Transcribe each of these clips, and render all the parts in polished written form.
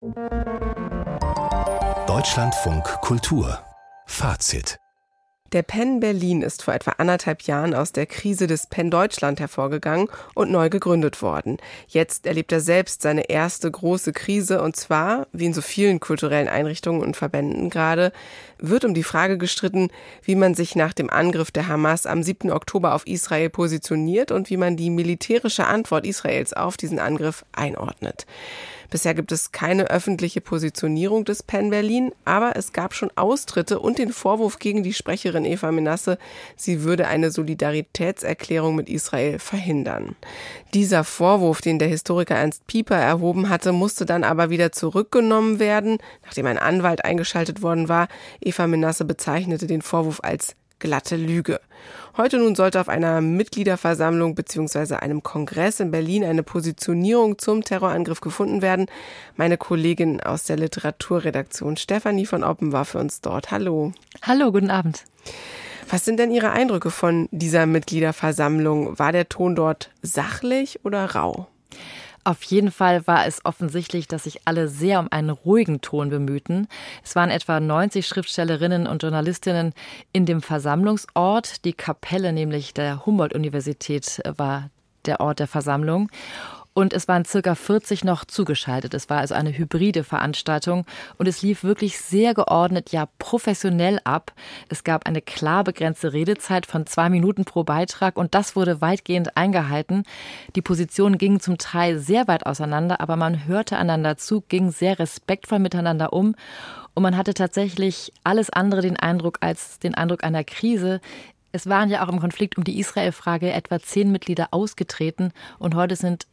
Deutschlandfunk Kultur Fazit. Der PEN Berlin ist vor etwa 1,5 Jahren aus der Krise des PEN Deutschland hervorgegangen und neu gegründet worden. Jetzt erlebt er selbst seine erste große Krise, und zwar, wie in so vielen kulturellen Einrichtungen und Verbänden gerade, wird um die Frage gestritten, wie man sich nach dem Angriff der Hamas am 7. Oktober auf Israel positioniert und wie man die militärische Antwort Israels auf diesen Angriff einordnet. Bisher gibt es keine öffentliche Positionierung des PEN Berlin, aber es gab schon Austritte und den Vorwurf gegen die Sprecherin Eva Menasse, sie würde eine Solidaritätserklärung mit Israel verhindern. Dieser Vorwurf, den der Historiker Ernst Pieper erhoben hatte, musste dann aber wieder zurückgenommen werden, nachdem ein Anwalt eingeschaltet worden war. Eva Menasse bezeichnete den Vorwurf als glatte Lüge. Heute nun sollte auf einer Mitgliederversammlung bzw. einem Kongress in Berlin eine Positionierung zum Terrorangriff gefunden werden. Meine Kollegin aus der Literaturredaktion Stefanie von Oppen war für uns dort. Hallo. Hallo, guten Abend. Was sind denn Ihre Eindrücke von dieser Mitgliederversammlung? War der Ton dort sachlich oder rau? Auf jeden Fall war es offensichtlich, dass sich alle sehr um einen ruhigen Ton bemühten. Es waren etwa 90 Schriftstellerinnen und Journalistinnen in dem Versammlungsort. Die Kapelle, nämlich der Humboldt-Universität, war der Ort der Versammlung. Und es waren circa 40 noch zugeschaltet. Es war also eine hybride Veranstaltung und es lief wirklich sehr geordnet, ja professionell ab. Es gab eine klar begrenzte Redezeit von 2 Minuten pro Beitrag und das wurde weitgehend eingehalten. Die Positionen gingen zum Teil sehr weit auseinander, aber man hörte einander zu, ging sehr respektvoll miteinander um. Und man hatte tatsächlich alles andere den Eindruck als den Eindruck einer Krise. Es waren ja auch im Konflikt um die Israel-Frage etwa 10 Mitglieder ausgetreten und heute sind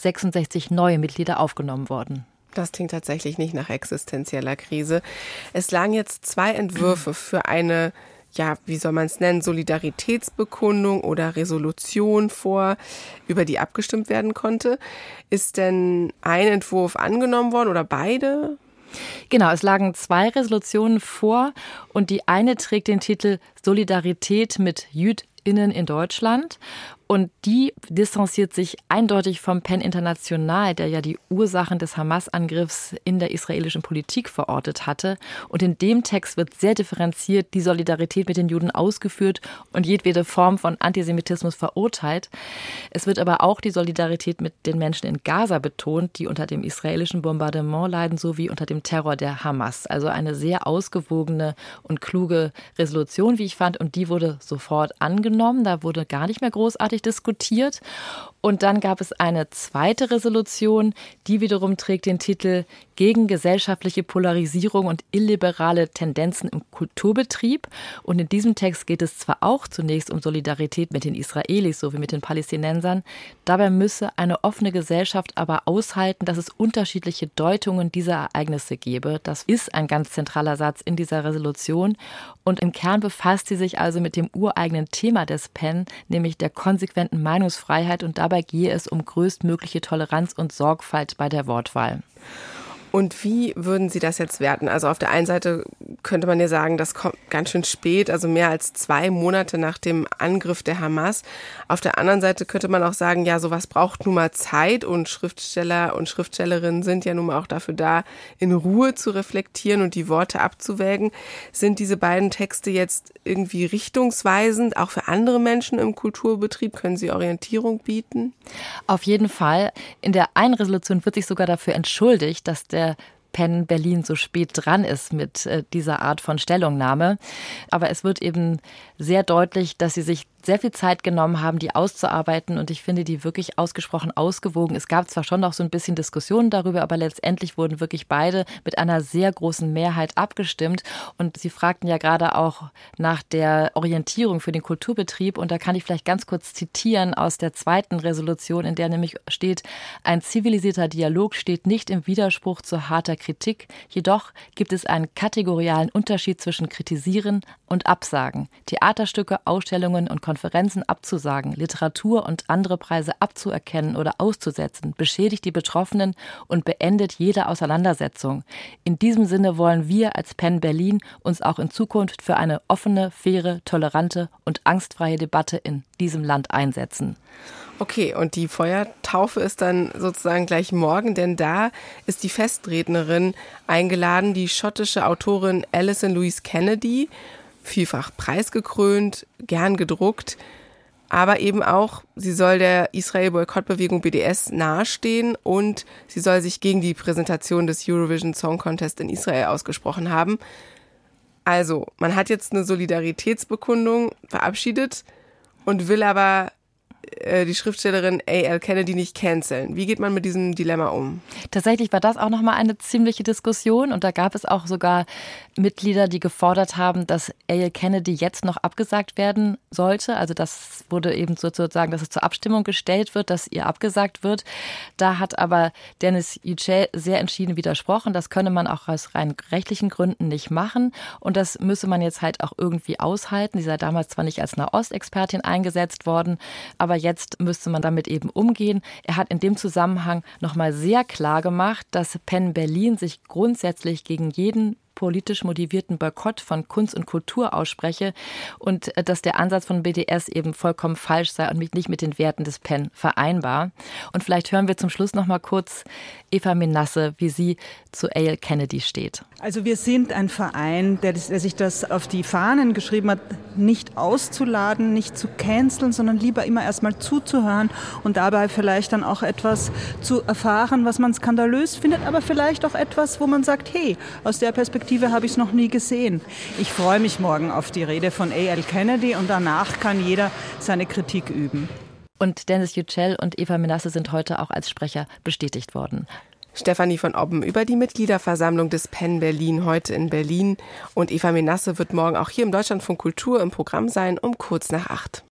66 neue Mitglieder aufgenommen worden. Das klingt tatsächlich nicht nach existenzieller Krise. Es lagen jetzt 2 Entwürfe für eine, ja, wie soll man es nennen, Solidaritätsbekundung oder Resolution vor, über die abgestimmt werden konnte. Ist denn ein Entwurf angenommen worden oder beide? Genau, es lagen 2 Resolutionen vor und die eine trägt den Titel Solidarität mit JüdInnen in Deutschland. Und die distanziert sich eindeutig vom PEN International, der ja die Ursachen des Hamas-Angriffs in der israelischen Politik verortet hatte. Und in dem Text wird sehr differenziert die Solidarität mit den Juden ausgeführt und jedwede Form von Antisemitismus verurteilt. Es wird aber auch die Solidarität mit den Menschen in Gaza betont, die unter dem israelischen Bombardement leiden, sowie unter dem Terror der Hamas. Also eine sehr ausgewogene und kluge Resolution, wie ich fand. Und die wurde sofort angenommen. Da wurde gar nicht mehr großartig diskutiert. Und dann gab es eine zweite Resolution, die wiederum trägt den Titel Gegen gesellschaftliche Polarisierung und illiberale Tendenzen im Kulturbetrieb. Und in diesem Text geht es zwar auch zunächst um Solidarität mit den Israelis sowie mit den Palästinensern, dabei müsse eine offene Gesellschaft aber aushalten, dass es unterschiedliche Deutungen dieser Ereignisse gebe. Das ist ein ganz zentraler Satz in dieser Resolution. Und im Kern befasst sie sich also mit dem ureigenen Thema des PEN, nämlich der konsequenten Meinungsfreiheit, und dabei gehe es um größtmögliche Toleranz und Sorgfalt bei der Wortwahl. Und wie würden Sie das jetzt werten? Also auf der einen Seite könnte man ja sagen, das kommt ganz schön spät, also mehr als 2 Monate nach dem Angriff der Hamas. Auf der anderen Seite könnte man auch sagen, ja, sowas braucht nun mal Zeit und Schriftsteller und Schriftstellerinnen sind ja nun mal auch dafür da, in Ruhe zu reflektieren und die Worte abzuwägen. Sind diese beiden Texte jetzt irgendwie richtungsweisend, auch für andere Menschen im Kulturbetrieb? Können sie Orientierung bieten? Auf jeden Fall. In der einen Resolution wird sich sogar dafür entschuldigt, dass der PEN Berlin so spät dran ist mit dieser Art von Stellungnahme. Aber es wird eben sehr deutlich, dass sie sich sehr viel Zeit genommen haben, die auszuarbeiten, und ich finde die wirklich ausgesprochen ausgewogen. Es gab zwar schon noch so ein bisschen Diskussionen darüber, aber letztendlich wurden wirklich beide mit einer sehr großen Mehrheit abgestimmt, und Sie fragten ja gerade auch nach der Orientierung für den Kulturbetrieb, und da kann ich vielleicht ganz kurz zitieren aus der zweiten Resolution, in der nämlich steht: Ein zivilisierter Dialog steht nicht im Widerspruch zu harter Kritik, jedoch gibt es einen kategorialen Unterschied zwischen Kritisieren und Absagen. Theaterstücke, Ausstellungen und Konferenzen abzusagen, Literatur und andere Preise abzuerkennen oder auszusetzen, beschädigt die Betroffenen und beendet jede Auseinandersetzung. In diesem Sinne wollen wir als PEN Berlin uns auch in Zukunft für eine offene, faire, tolerante und angstfreie Debatte in diesem Land einsetzen. Okay, und die Feuertaufe ist dann sozusagen gleich morgen, denn da ist die Festrednerin eingeladen, die schottische Autorin Alison Louise Kennedy, vielfach preisgekrönt, gern gedruckt, aber eben auch, sie soll der Israel-Boykott-Bewegung BDS nahestehen und sie soll sich gegen die Präsentation des Eurovision Song Contest in Israel ausgesprochen haben. Also, man hat jetzt eine Solidaritätsbekundung verabschiedet und will aber die Schriftstellerin A.L. Kennedy nicht canceln. Wie geht man mit diesem Dilemma um? Tatsächlich war das auch nochmal eine ziemliche Diskussion und da gab es auch sogar Mitglieder, die gefordert haben, dass A.L. Kennedy jetzt noch abgesagt werden sollte. Also das wurde eben sozusagen, dass es zur Abstimmung gestellt wird, dass ihr abgesagt wird. Da hat aber Denis Yücel sehr entschieden widersprochen. Das könne man auch aus rein rechtlichen Gründen nicht machen und das müsse man jetzt halt auch irgendwie aushalten. Sie sei damals zwar nicht als Nahostexpertin eingesetzt worden, aber jetzt müsste man damit eben umgehen. Er hat in dem Zusammenhang nochmal sehr klar gemacht, dass PEN Berlin sich grundsätzlich gegen jeden politisch motivierten Boykott von Kunst und Kultur ausspreche und dass der Ansatz von BDS eben vollkommen falsch sei und nicht mit den Werten des PEN vereinbar. Und vielleicht hören wir zum Schluss noch mal kurz Eva Menasse, wie sie zu A.L. Kennedy steht. Also wir sind ein Verein, der sich das auf die Fahnen geschrieben hat, nicht auszuladen, nicht zu canceln, sondern lieber immer erstmal zuzuhören und dabei vielleicht dann auch etwas zu erfahren, was man skandalös findet, aber vielleicht auch etwas, wo man sagt, hey, aus der Perspektive habe ich es noch nie gesehen. Ich freue mich morgen auf die Rede von A.L. Kennedy und danach kann jeder seine Kritik üben. Und Denis Yücel und Eva Menasse sind heute auch als Sprecher bestätigt worden. Stefanie von Obben über die Mitgliederversammlung des PEN Berlin heute in Berlin. Und Eva Menasse wird morgen auch hier im Deutschlandfunk Kultur im Programm sein um kurz nach 8.